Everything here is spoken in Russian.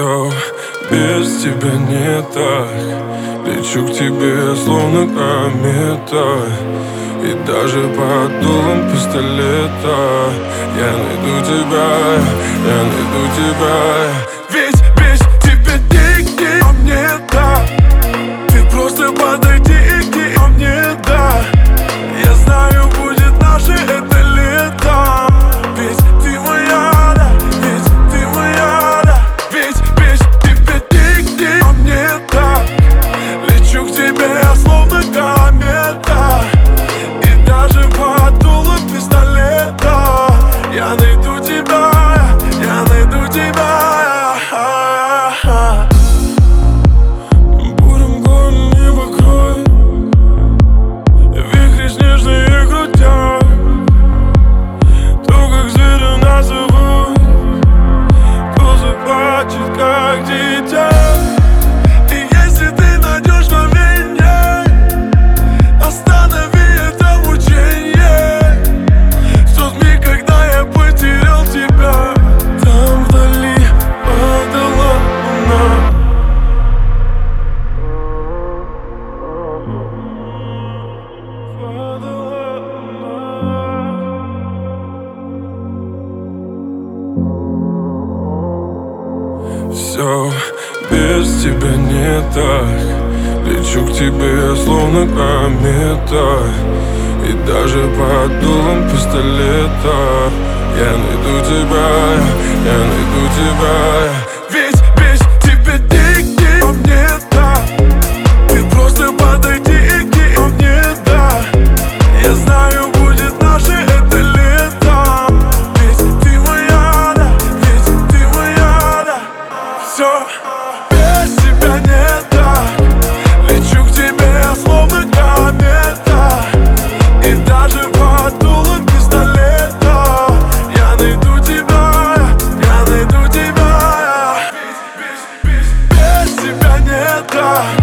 Все без тебя не так. Лечу к тебе, словно комета. И даже под дулом пистолета я найду тебя, я найду тебя. Ведь без тебя нигде, а мне так. Ты просто подойди и иди, а мне да. Я знаю, будет наше это лето. Ведь ты моя, да, ведь ты моя, да. Ведь без тебя нигде, а мне так. Лечу к тебе, словно комета. И даже под дулом пистолета я найду тебя, я найду тебя. Бурым горн небо кровь, вихри снежные крутят. То, как зверя нас зовут, то заплачет, как дитя. И если ты найдешь на меня, останови это мучение. В тот миг, когда я потерял тебя, там вдали падала луна. Все без тебя не так. Лечу к тебе, словно комета. И даже под дулом пистолета я найду тебя, я найду тебя. Ведь без тебя нигде, а мне так. Ты просто подойди и иди, а мне да. Я знаю, будет наше это лето. Ведь ты моя, да, ведь ты моя, да. Все без тебя не так. Лечу к тебе, словно комета. И даже под дулом пистолета я найду тебя, я найду тебя. Без тебя не так.